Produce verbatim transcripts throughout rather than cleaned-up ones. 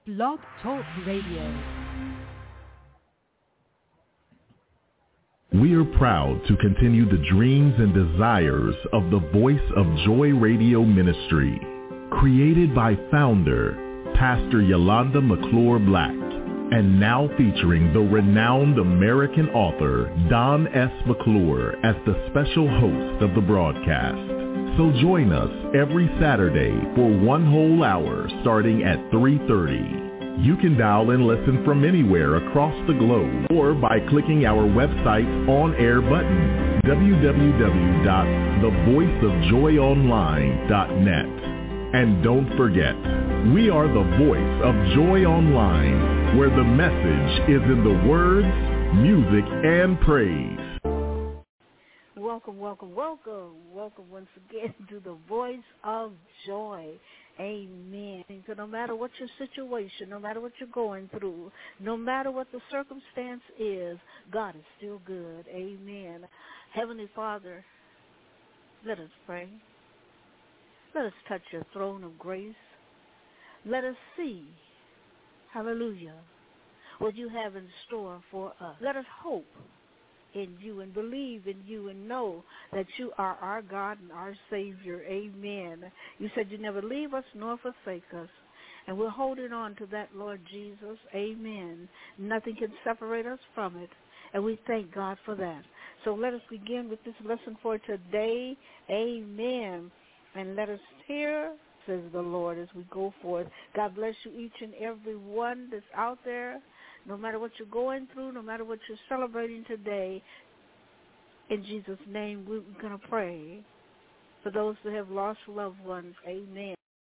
Blog Talk Radio. We are proud to continue the dreams and desires of the Voice of Joy Radio Ministry, created by founder, Pastor Yolanda McClure Black, and now featuring the renowned American author, Don S. McClure, as the special host of the broadcast. So join us every Saturday for one whole hour starting at three thirty. You can dial and listen from anywhere across the globe or by clicking our website on-air button, w w w dot the voice of joy online dot net. And don't forget, we are the Voice of Joy Online, where the message is in the words, music, and praise. Welcome, welcome, welcome. Welcome once again to the Voice of Joy. Amen. So no matter what your situation, no matter what you're going through, no matter what the circumstance is, God is still good. Amen. Heavenly Father, let us pray. Let us touch your throne of grace. Let us see, hallelujah, what you have in store for us. Let us hope in you and believe in you and know that you are our God and our Savior. Amen. You said you never leave us nor forsake us, and we're holding on to that, Lord Jesus. Amen. Nothing can separate us from it, and we thank God for that. So let us begin with this lesson for today. Amen. And let us hear, says the Lord, as we go forth. God bless you, each and every one that's out there. No matter what you're going through, no matter what you're celebrating today, in Jesus' name, we're going to pray for those that have lost loved ones. Amen.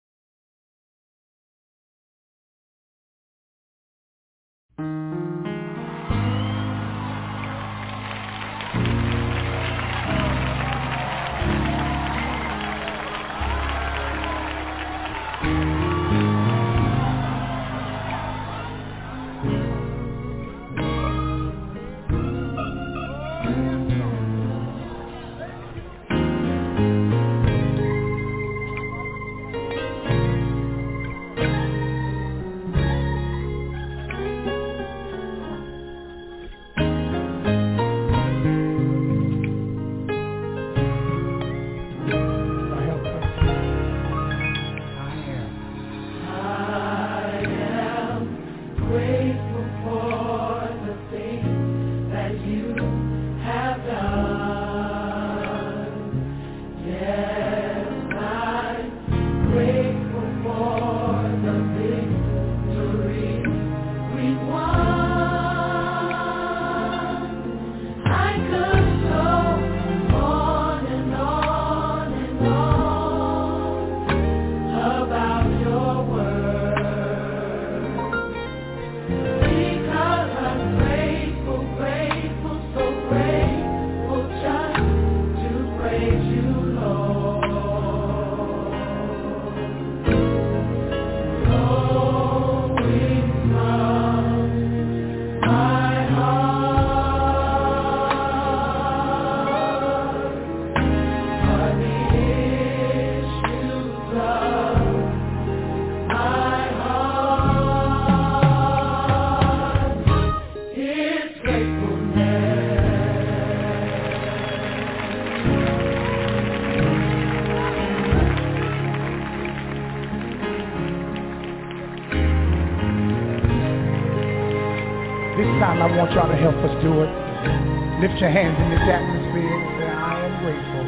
I want y'all to help us do it. Lift your hands in this atmosphere and say, I am grateful.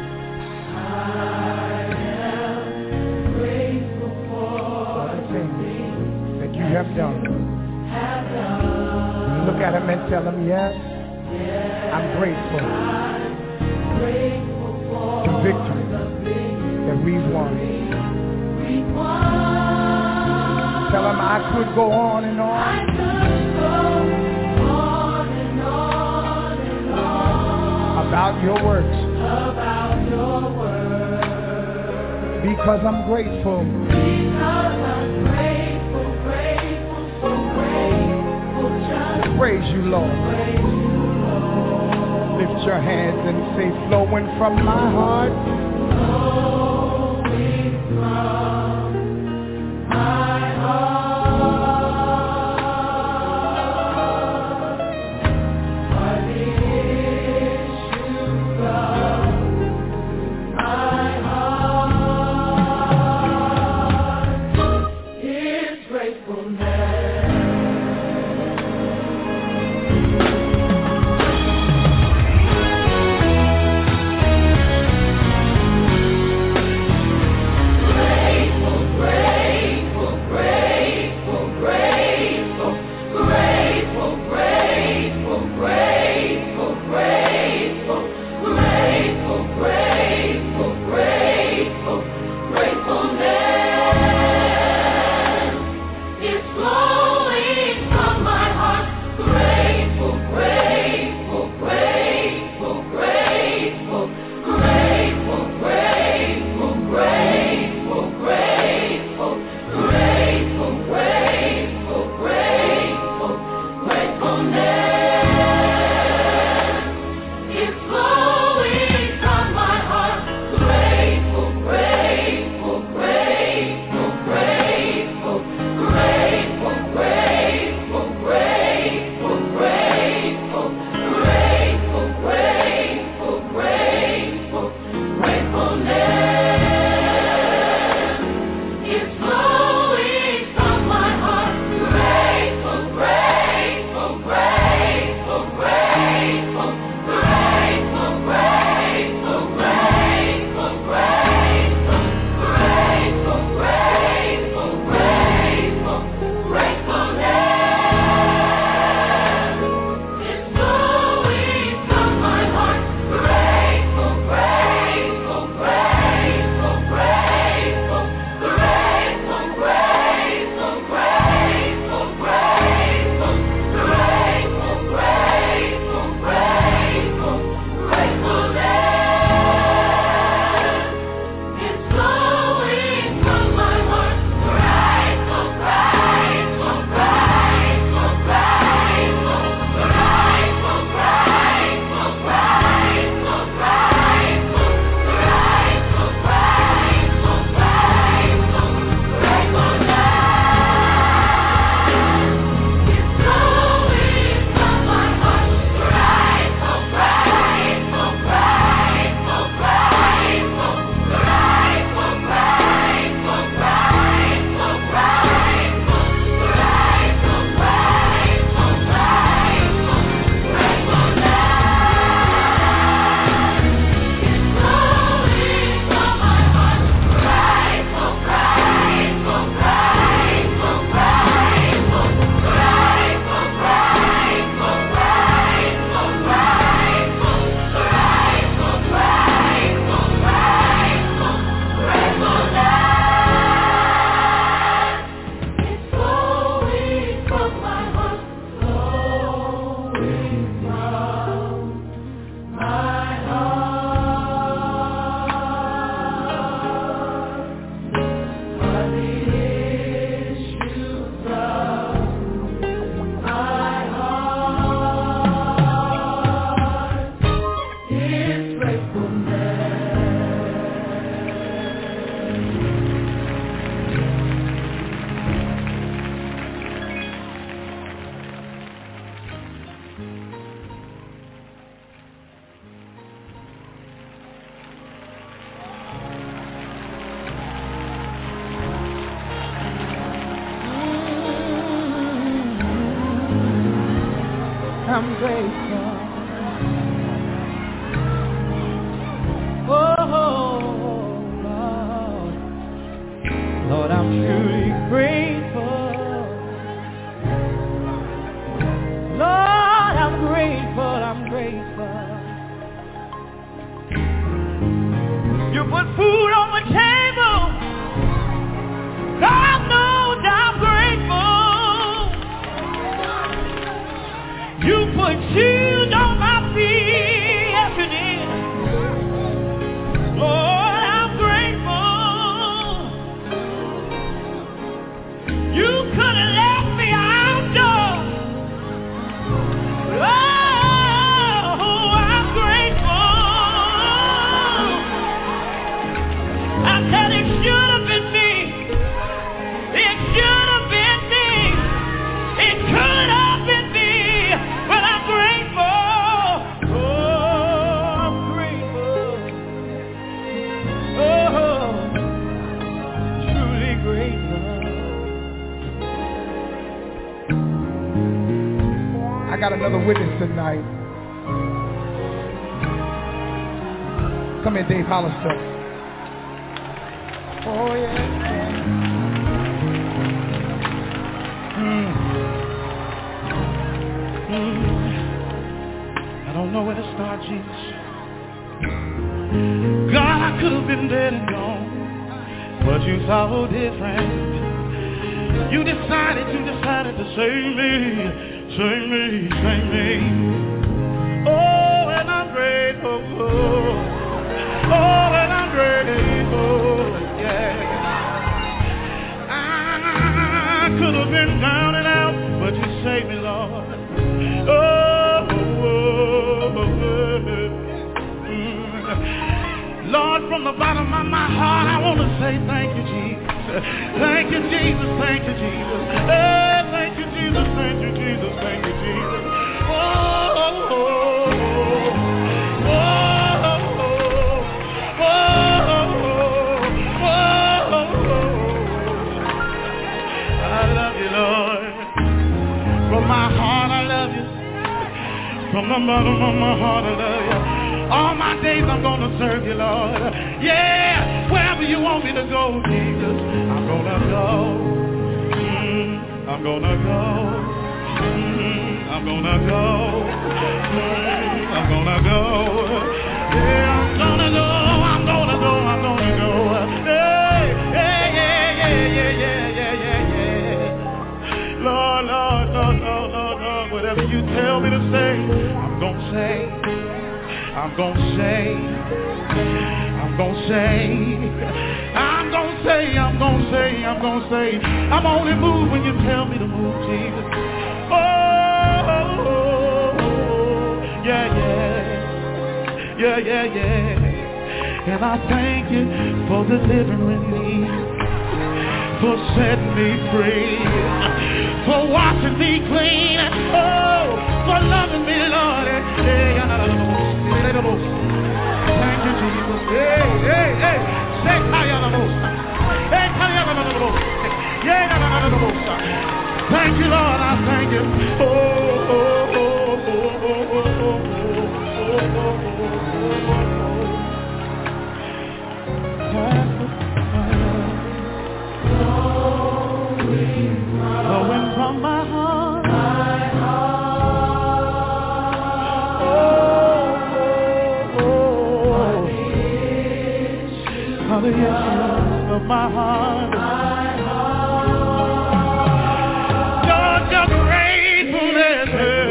I am grateful for the things that you have done. Have done. Look at him and tell him, yes, yes I'm grateful, I'm grateful for the victory that we've won. We've won. Tell him I could go on and on. I could go about your works, about your works, because I'm grateful, because I'm grateful, grateful, so grateful, just praise you, Lord. Praise you, Lord. Lift your hands and say, flowing from my heart, flowing from my heart. I'm grateful. Oh, Lord, Lord, I'm truly grateful. Lord, I'm grateful, I'm grateful. You put food on the table. God knows I'm grateful. You put shoes on my feet. Yes, you did. Lord, I'm grateful. You could have left me outdoors. Oh, I'm grateful. I said it should have been me. It should have been me. It could have been me. But I'm grateful. Oh, I'm grateful. Oh, truly grateful. I got another witness tonight. Come here, Dave Hollister. Oh, yeah. Mm. Mm. I don't know where to start, Jesus. God, I could have been dead and gone, but you saw different. You decided, you decided to save me, save me, save me. Oh, and I'm grateful. Oh, and I'm grateful. Yeah. I could have been down and out, but you saved me, Lord. Oh, oh, oh, mm. Lord, from the bottom of my heart, I want to say thank you, Jesus. Thank you, Jesus. Thank you, Jesus. Hey, thank you, Jesus. Thank you, Jesus. Thank you, Jesus. Oh, oh, oh, oh, oh, oh, oh. I love you, Lord. From my heart, I love you. From the bottom of my heart, I love you. All my days I'm gonna serve you, Lord. Yeah, wherever you want me to go, Jesus, I'm gonna go. Mm, I'm gonna go. Mm, I'm gonna go. Mm, I'm gonna go. Yeah, I'm gonna go. I'm gonna go. I'm gonna go. Hey, yeah, yeah, yeah, yeah, yeah, yeah, yeah, yeah. Lord, Lord, Lord, Lord, Lord, Lord, whatever you tell me to say, I'm gonna say. I'm gonna say, I'm gonna say, I'm gonna say, I'm gonna say, I'm gonna say, I'm only move when you tell me to move, Jesus. Oh, yeah, yeah, yeah, yeah, yeah. And I thank you for delivering me, for setting me free, for washing me clean, oh, for loving me, Lord. Thank you, Jesus. Hey, hey, hey. Say, hey, thank you, Lord. I thank you. Oh, oh, oh, oh, oh, oh, flowing from my heart. My heart. Oh, oh, oh. The issues of my heart. My heart. Your, your gratefulness.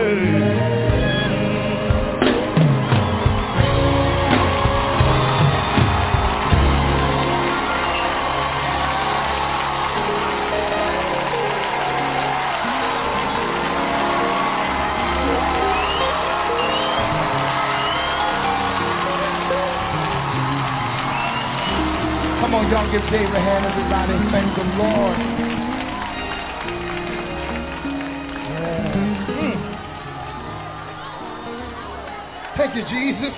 Come on, y'all, give Dave a hand, everybody. Thank the Lord. Yeah. Mm. Thank you, Jesus.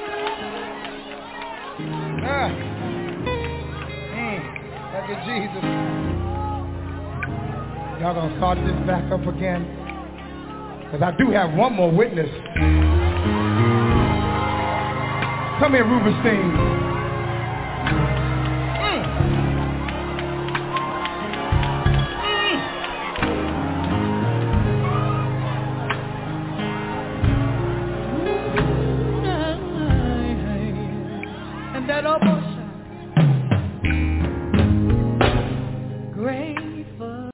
Ah. Mm. Thank you, Jesus. Y'all gonna start this back up again. Because I do have one more witness. Come here, Rubenstein. Mm. Mm. And that almost grateful.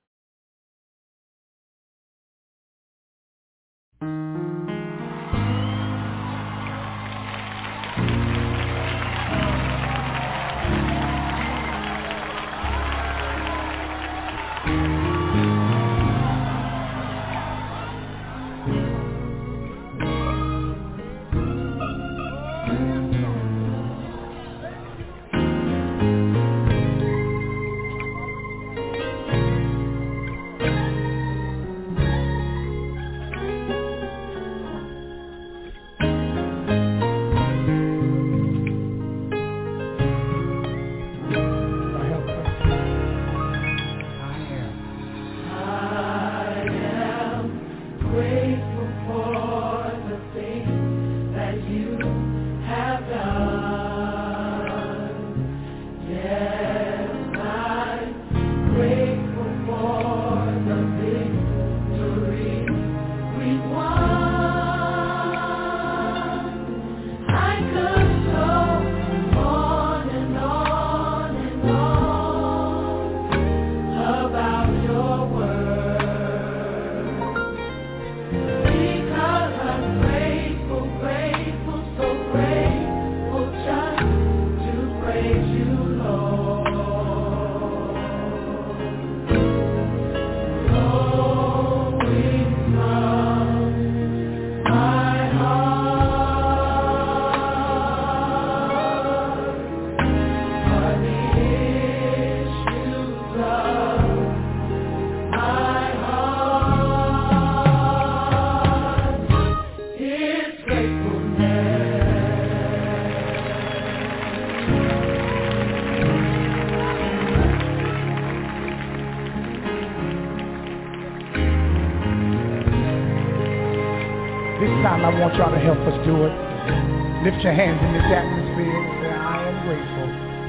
I want y'all to help us do it. Lift your hands in this atmosphere and say, I am grateful.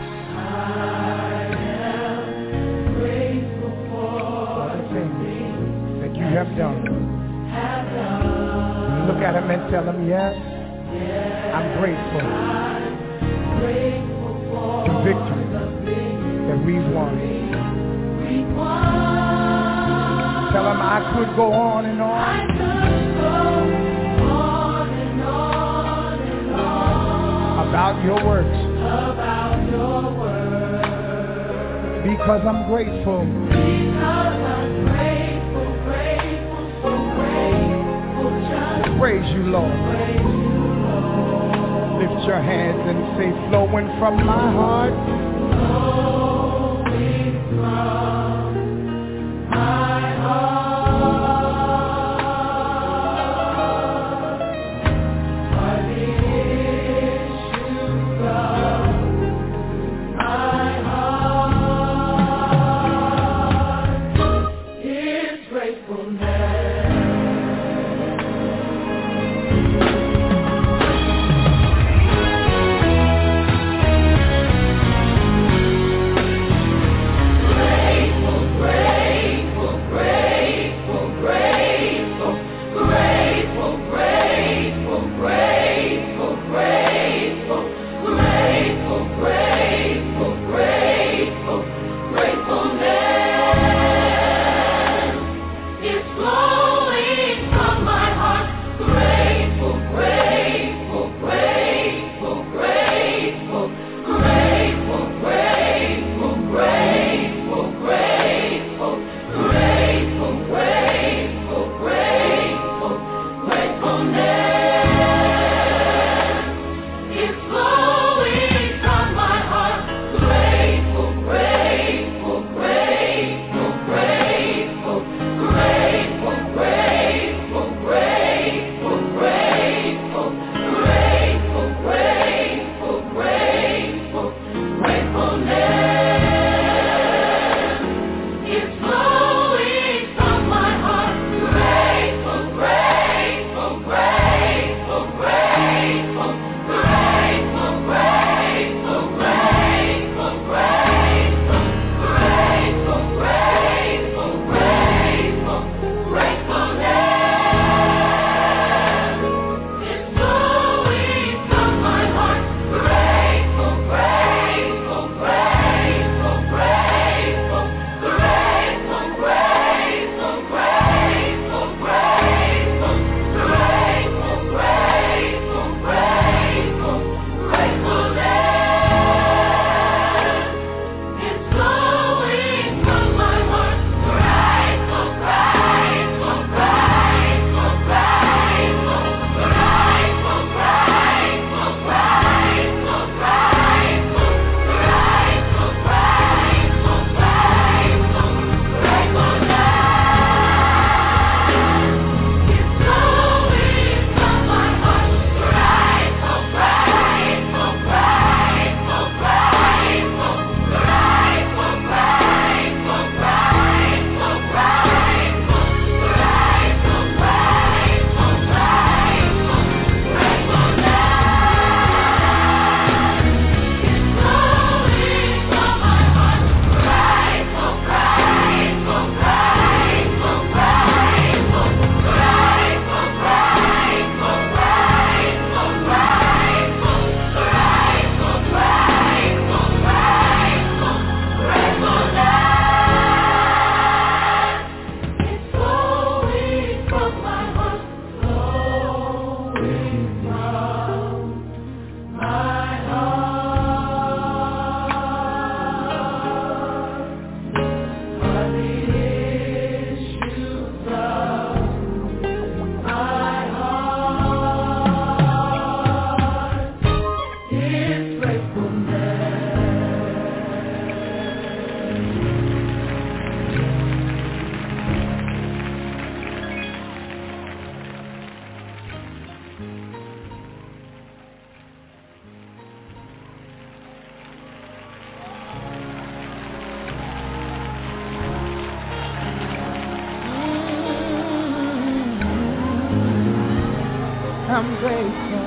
I am grateful for the things that you have done. Have done. Look at him and tell him, yes, yes I'm grateful. I'm grateful for the victory the that we've won. We've won. Tell him I could go on and on. I could go about your works, about your works, because I'm grateful, because I'm grateful, grateful, so grateful, just praise you, Lord. Praise you, Lord. Lift your hands and say, flowing from my heart, flowing from my heart. Gratefulness is flowing. I'm grateful.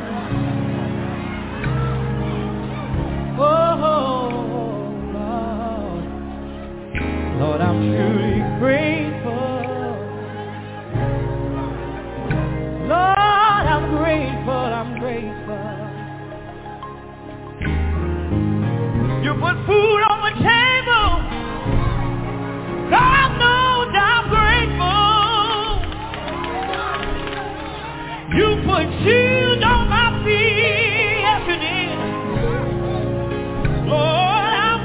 Oh, Lord, Lord, I'm truly grateful. Lord, I'm grateful, I'm grateful. You put food on the table. God knows I'm grateful. You put shoes on my feet. Yes, you did. Lord, I'm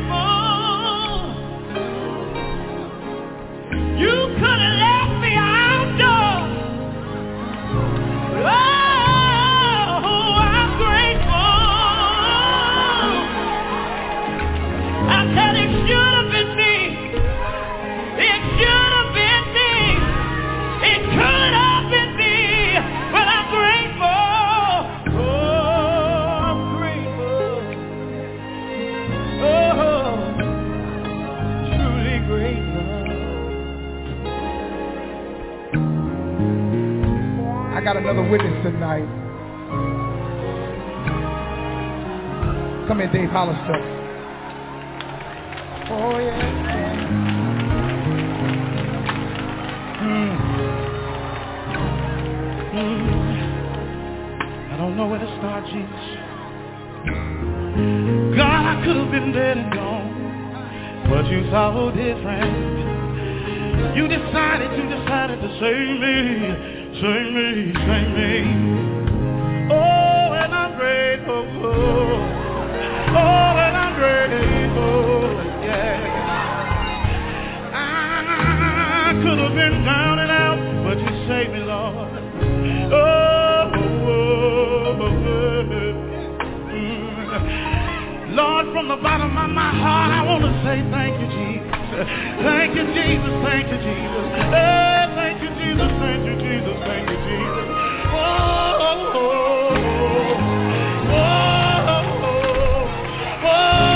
grateful. You could have left me outdoors. Oh, I'm grateful. I said it should have been me. It should have been me. It could have been me. But I'm grateful. Oh, I'm grateful. Oh, truly grateful. I got another witness tonight. Come here, Dave Hollister. Oh, yeah. Mm. Mm. I don't know where to start, Jesus. God, I could have been dead and gone, but you saw different. You decided, you decided to save me, save me, save me. Oh, and I'm grateful. Oh, and I'm grateful. Yeah. I could have been down and out, but you saved me, Lord. Oh, oh, oh, oh. Mm. Lord, from the bottom of my heart, I want to say thank you, Jesus. Thank you, Jesus. Thank you, Jesus. Hey, thank you, Jesus. Thank you, Jesus. Thank you, Jesus. Oh, oh, oh, oh, oh,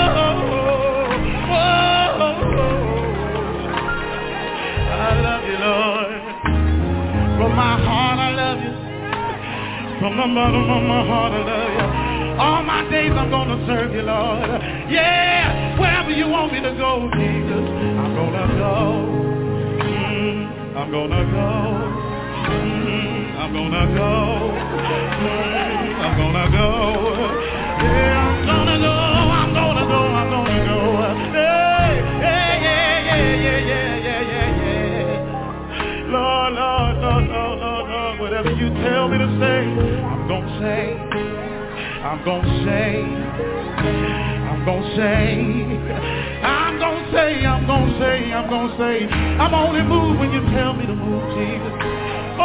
oh, oh. I love you, Lord. From my heart, I love you. From the bottom of my heart, I love you. All my days I'm gonna serve you, Lord. Yeah, wherever you want me to go, Jesus, I'm gonna go. Mm, I'm gonna go. Mm, I'm gonna go. Mm, I'm gonna go. Yeah, I'm gonna go. I'm gonna go. I'm gonna go. Hey, yeah, yeah, yeah, yeah, yeah, yeah, yeah. Lord, Lord, Lord, Lord, Lord, Lord, whatever you tell me to say, I'm gonna say. I'm gonna say, I'm gonna say, I'm gonna say, I'm gonna say, I'm gonna say, I'm only move when you tell me to move, Jesus. Oh,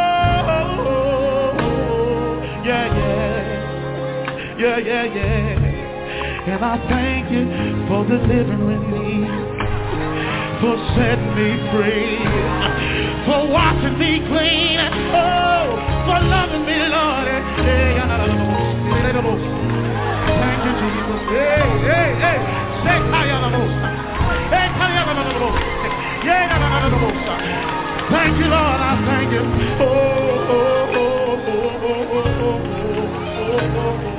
yeah, yeah, yeah, yeah, yeah. And I thank you for delivering me, for setting me free, for washing me clean, oh, for loving me, Lord. Thank you, Jesus. Hey, hey, hey. Say, hey, thank you, Lord. I thank you. Oh, oh, oh, oh, oh, oh, oh,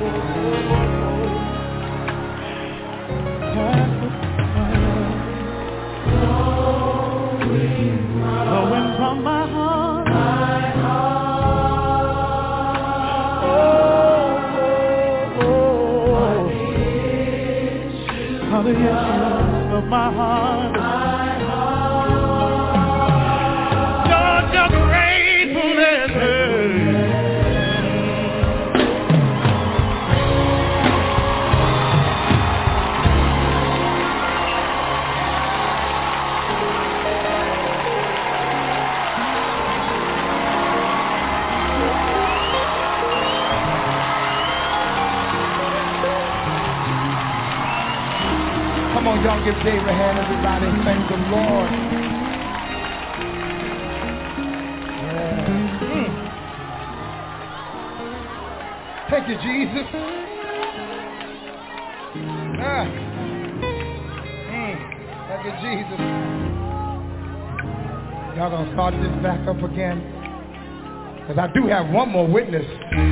flowing from my heart. My the issues of my heart. My heart. Lord, your gratefulness. Come on, y'all, give Dave a hand, everybody. Thank the Lord. Yeah. Mm. Thank you, Jesus. Ah. Mm. Thank you, Jesus. Y'all gonna start this back up again. Because I do have one more witness.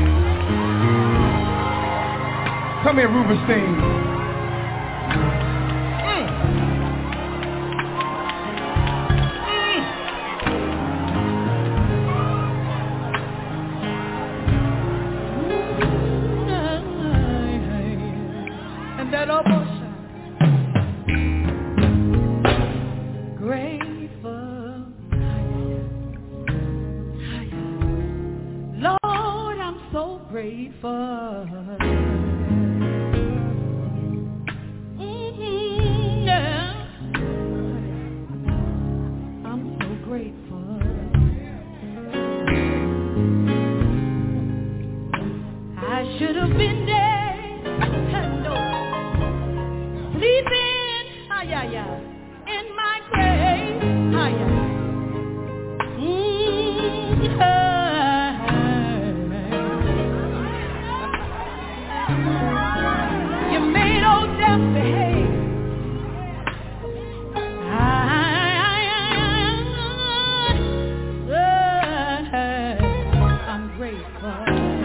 Come here, Rubenstein. Mm. Mm. And that almost grateful. Lord, I'm so grateful. Should have been dead, no, sleeping, ah, yeah, yeah, in my grave, ah, yeah. Mm, ah. You made old death behave. I, I, I, I'm grateful.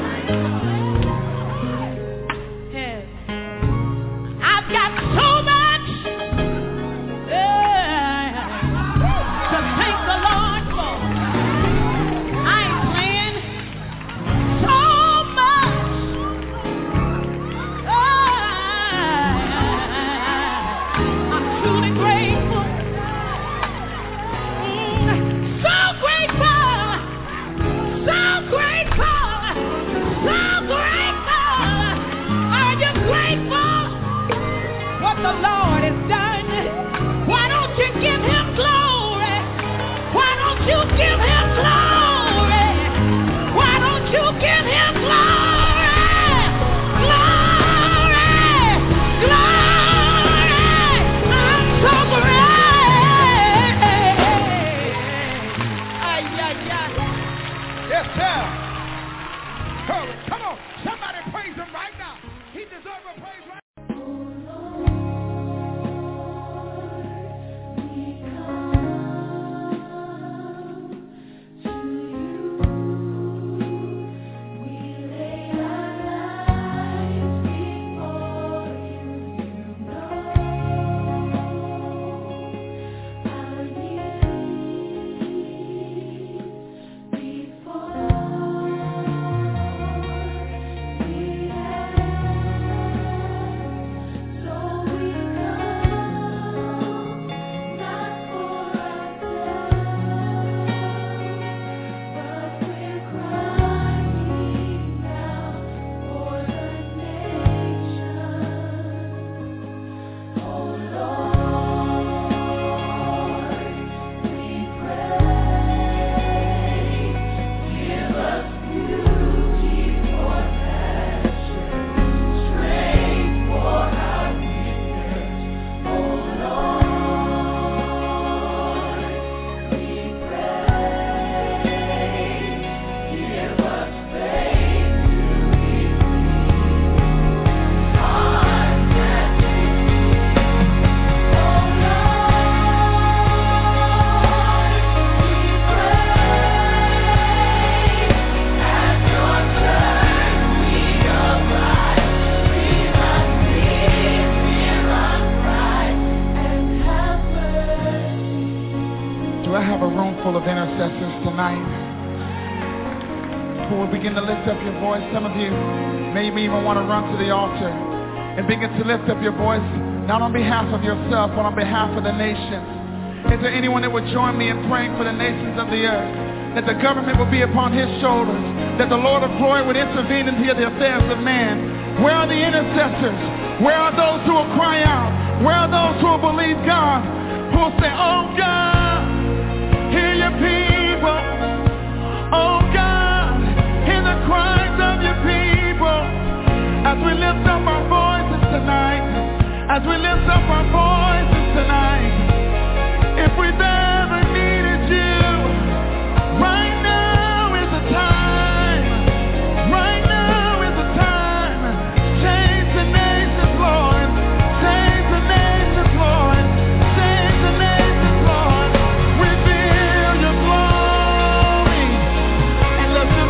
Some of you may even want to run to the altar and begin to lift up your voice, not on behalf of yourself, but on behalf of the nations. Is there anyone that would join me in praying for the nations of the earth? That the government will be upon his shoulders, that the Lord of glory would intervene into the affairs of man. Where are the intercessors? Where are those who will cry out? Where are those who will believe God? Who will say, oh God, hear your people. Oh God, hear the cries of your people. As we lift up our voices tonight, as we lift up our voices tonight, if we've ever needed you, right now is the time, right now is the time. Change the nations, Lord, change the nations, Lord, change the nations, Lord. Reveal your glory and let the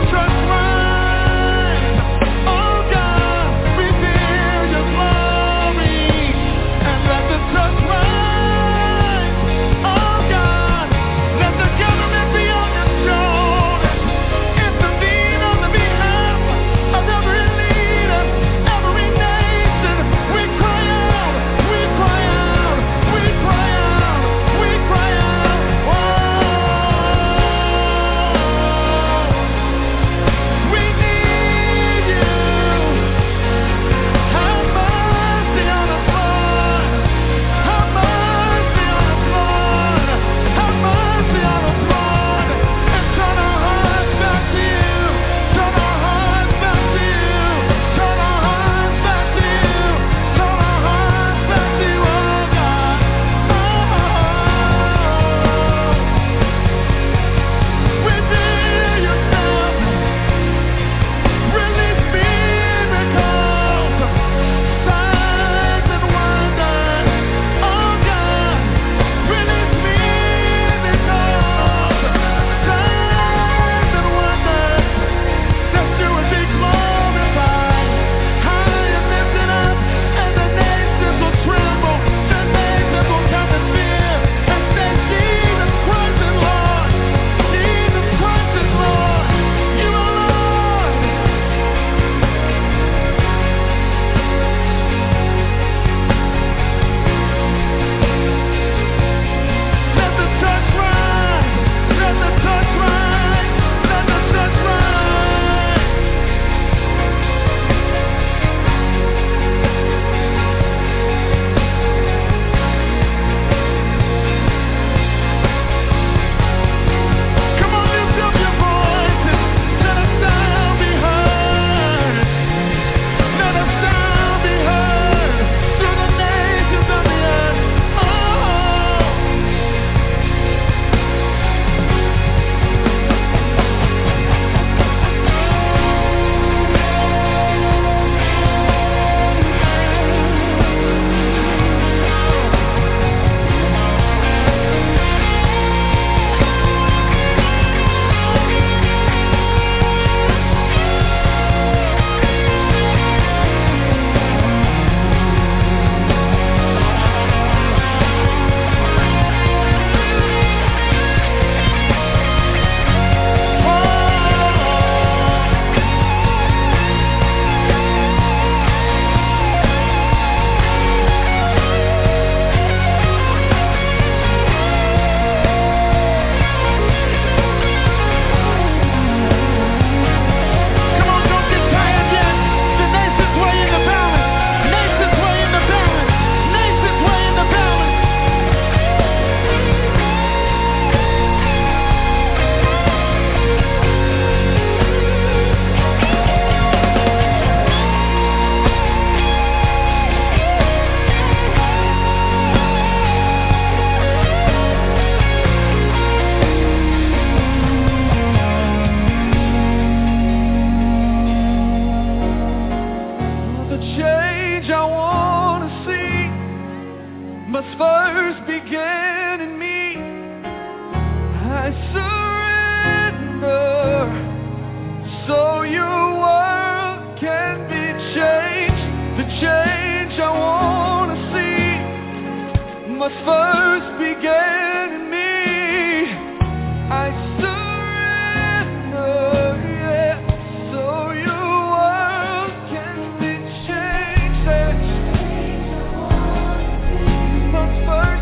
I surrender so your world can be changed. The change I want to see must first begin in me. I surrender, yeah, so your world can be changed. The change I want to see must first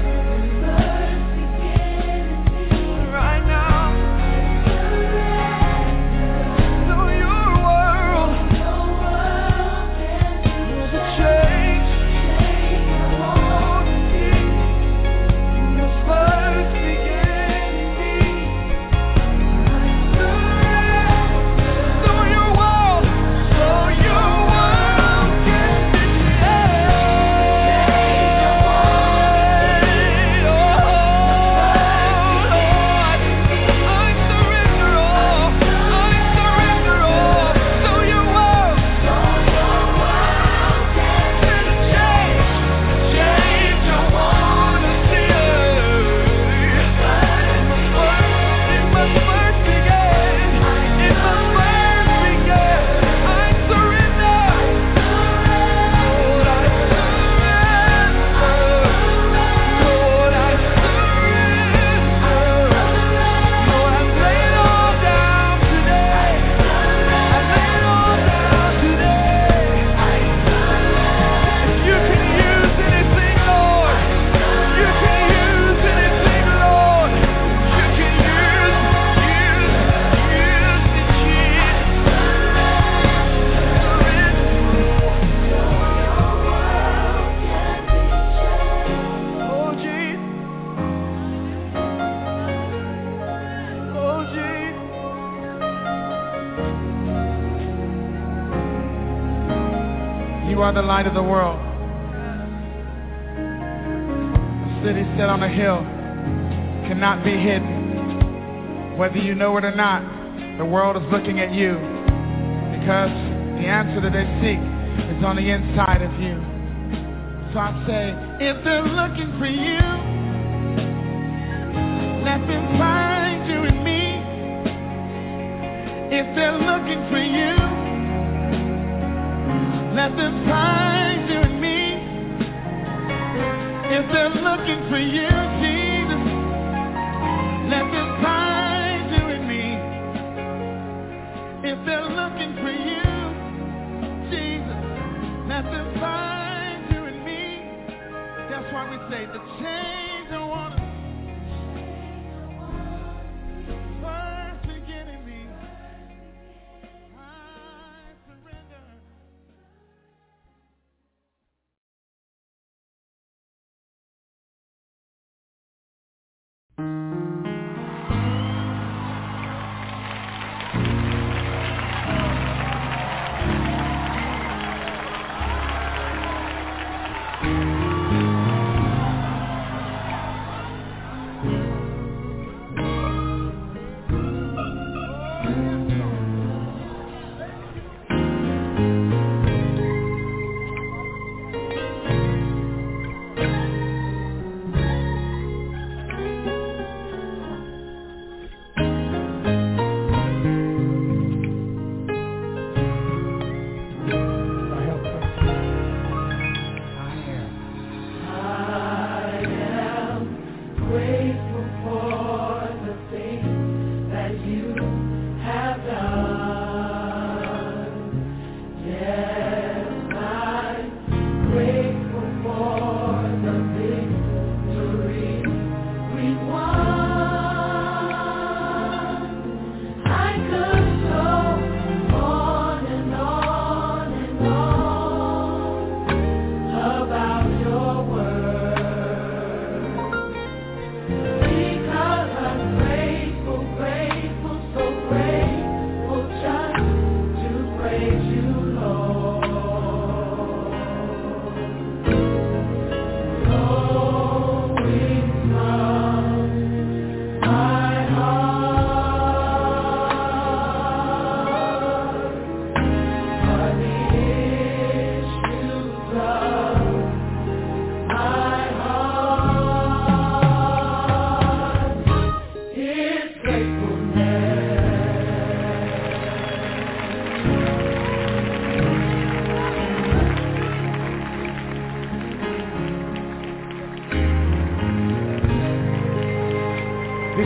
the light of the world. A city set on a hill cannot be hidden. Whether you know it or not, the world is looking at you because the answer that they seek is on the inside of you. So I say, if they're looking for you, let them find you in me. If they're looking for you, let them find you in me. If they're looking for you, Jesus, let them find you in me. If they're looking for you, Jesus, let them find you in me. That's why we say the change I want to first begin in me. I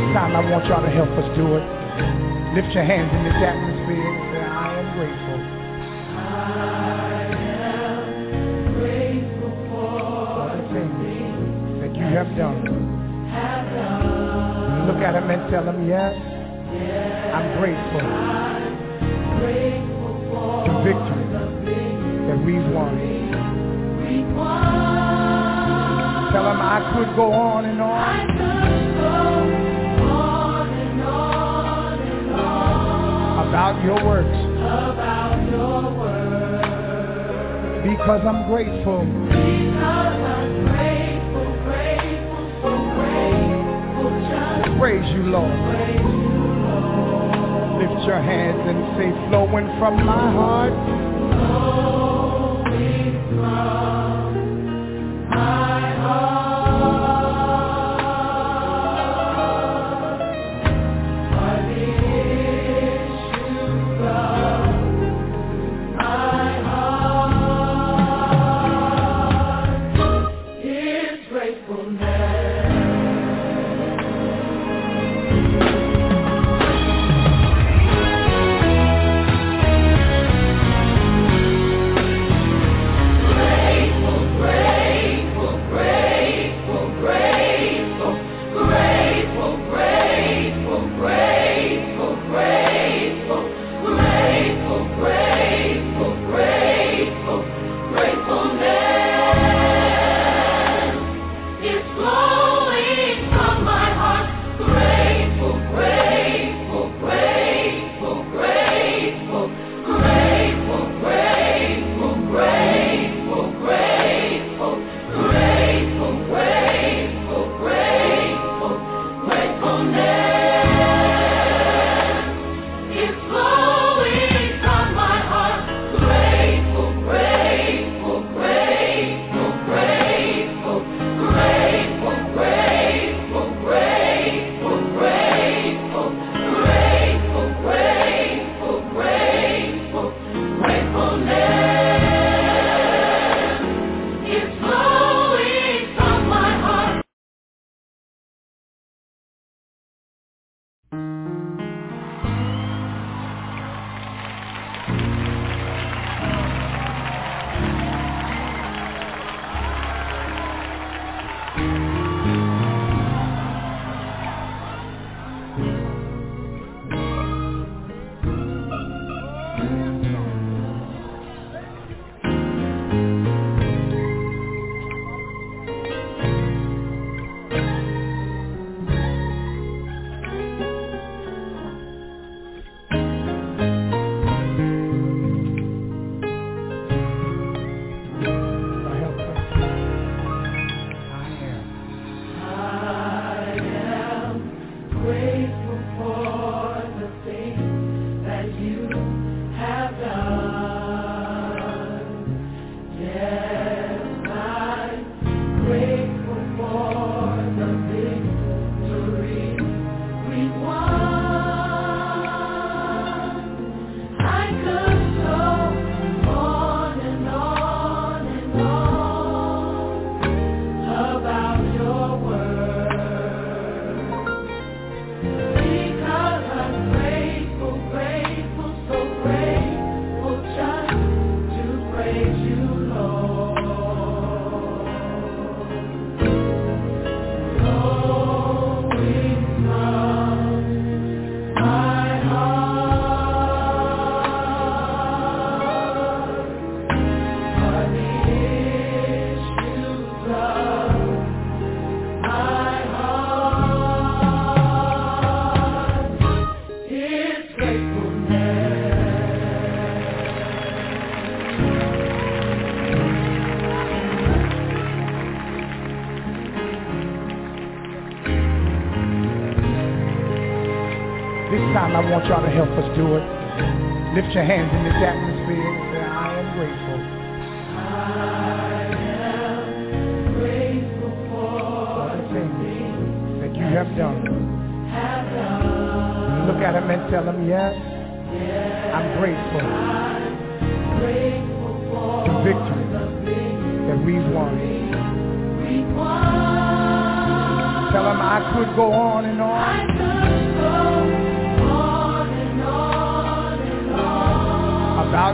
time I want y'all to help us do it. Lift your hands in this atmosphere and say, I am grateful. You have done. Look at him and tell him, yes, I'm grateful for the victory that we've won. Tell him I could go on and on. About your works. Because I'm grateful. Praise you, Lord. Lift your hands and say, flowing from my heart. Flowing from my heart are the issues of my heart is gratefulness. time I want y'all to help us do it. Lift your hands in this atmosphere and say, I am grateful. I am grateful for the things that you have done. Have done. Look at him and tell him, yes, yes I'm grateful. I'm grateful for the victory, the victory that we've won. We've won. Tell him I could go on and on.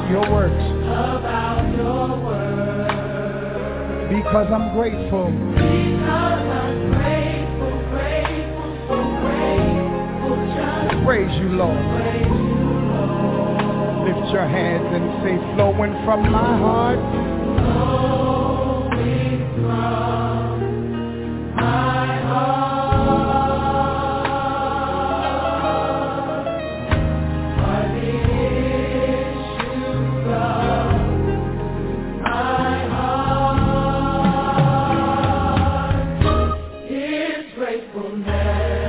your works. About your word. Because I'm grateful. Because I'm grateful, grateful, so grateful. Just praise you, Lord. Praise you, Lord. Lift your hands and say, flowing from my heart. Flowing from my heart are the issues of my heart. His gratefulness.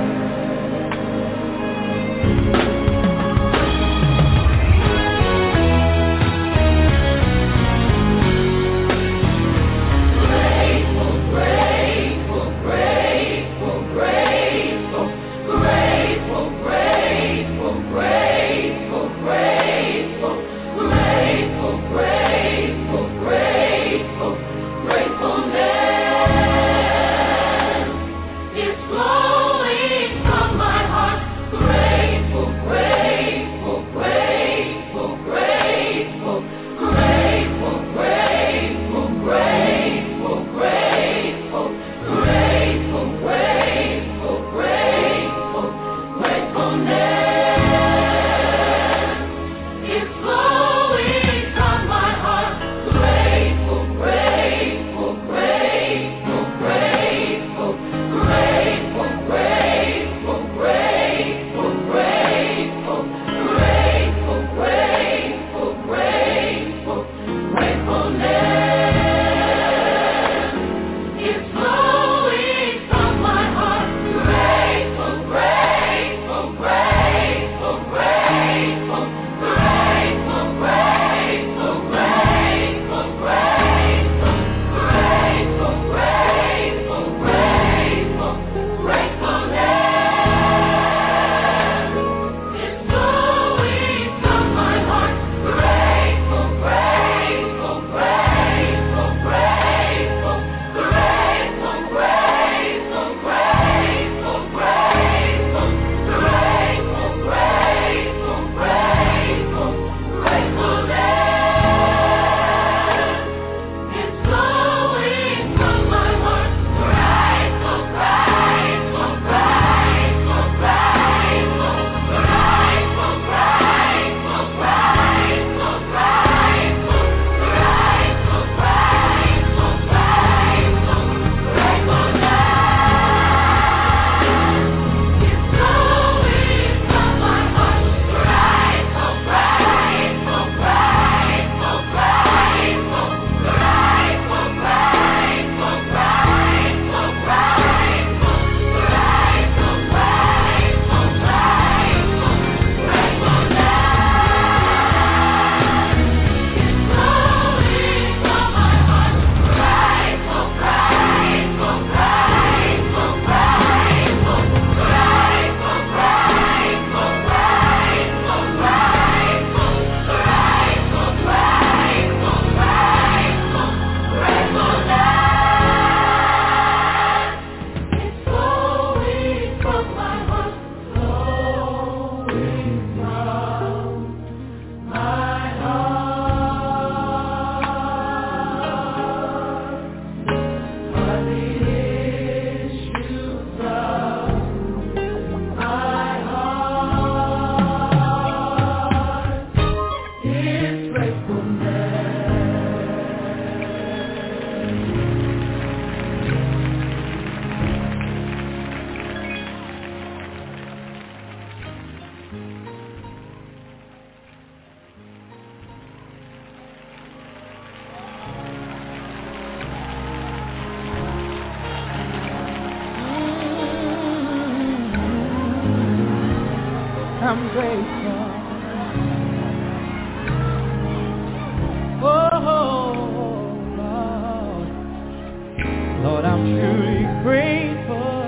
I'm grateful. Oh, Lord, Lord, I'm truly grateful.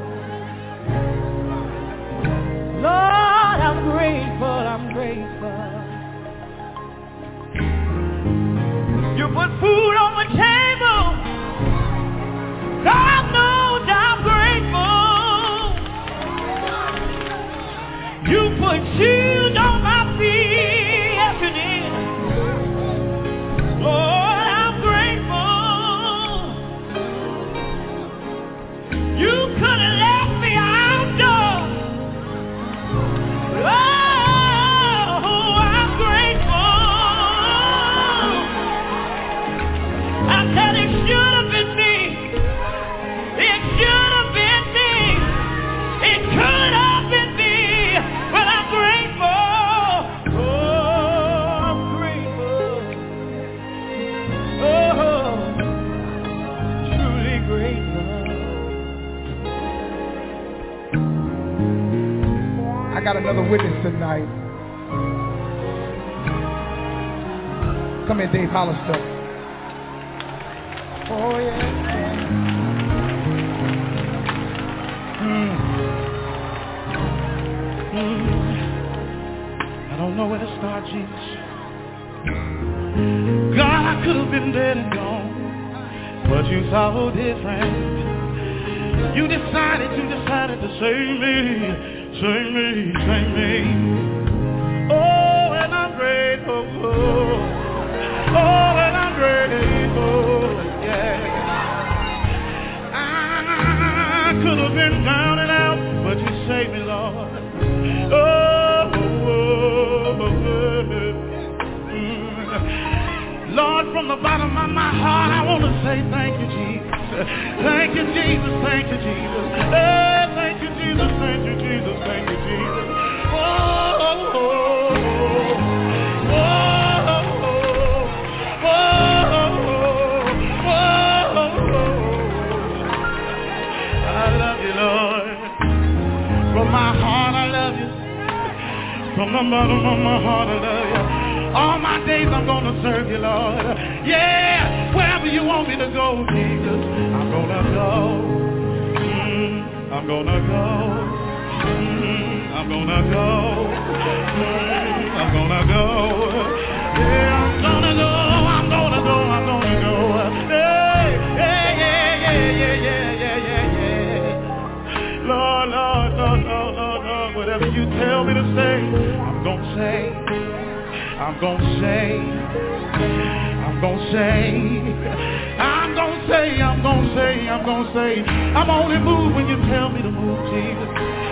Lord, I'm grateful, I'm grateful. You put food on the table. God knows I'm grateful. You put shoes on my feet, yes you did. I got another witness tonight. Come here, Dave Hollister. Oh, yeah. Mm. Mm. I don't know where to start, Jesus. God, I could have been dead and gone, but you saw different. You decided, you decided to save me, save me, save me. Oh, and I'm grateful. Oh, and I'm grateful. Yeah. I could have been down and out, but you saved me, Lord. Oh, oh, oh, oh. Mm. Lord, from the bottom of my heart, I want to say thank you, Jesus. Thank you, Jesus. Thank you, Jesus. Oh, thank you, Jesus. Thank you, Jesus. Thank you, Jesus. Oh, oh, oh, oh, oh, oh, oh, oh. I love you, Lord. From my heart, I love you. From the bottom of my heart, I love you. All my days I'm gonna serve you, Lord. Yeah, wherever you want me to go, Jesus, I'm gonna go. Mm, I'm gonna go. Mm, I'm gonna go. Mm, I'm gonna go. Yeah, I'm gonna go. I'm gonna go. I'm gonna go. Hey, yeah, yeah, yeah, yeah, yeah, yeah, yeah. Lord, Lord, Lord, Lord, Lord, Lord, whatever you tell me to say, I'm gonna say. I'm gonna say, I'm gonna say, I'm gonna say, I'm gonna say, I'm gonna say, I'm only move when you tell me to move, Jesus.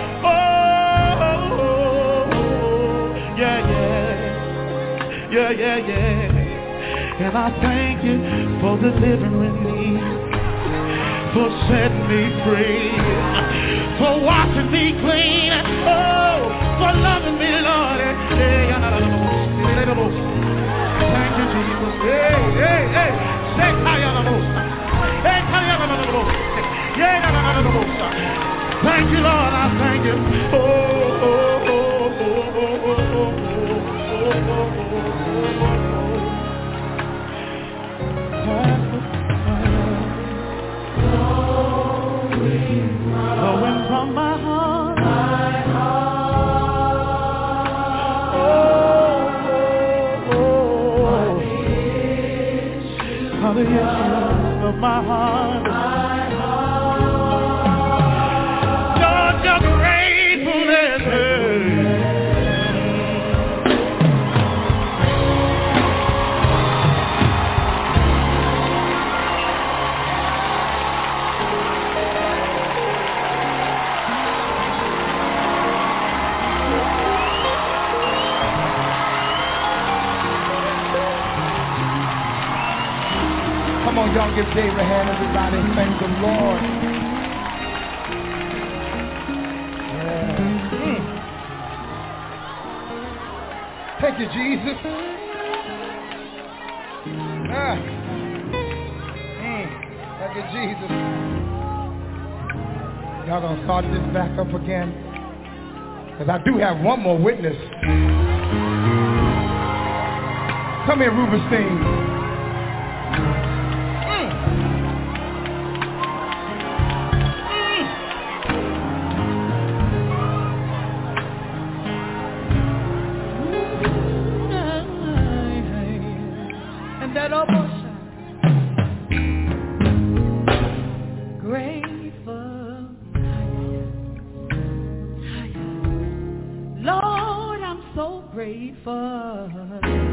Oh, yeah, yeah, yeah, yeah, yeah. And I thank you for delivering me, for setting me free, for washing me clean, oh, for loving me, Lord. Thank you, Jesus. Hey, hey, hey. Say, hey, thank you, Lord. I thank you. Oh, oh, oh, oh, oh, oh, oh, flowing from my heart. My heart. Oh, the issue of my heart. My heart. Lord, your gratefulness. Come on, y'all, give Dave a hand, everybody. Thank the Lord. Yeah. Mm. Thank you, Jesus. Ah. Mm. Thank you, Jesus. Y'all gonna start this back up again? Because I do have one more witness. Come here, Rubenstein. Lord, I'm so grateful.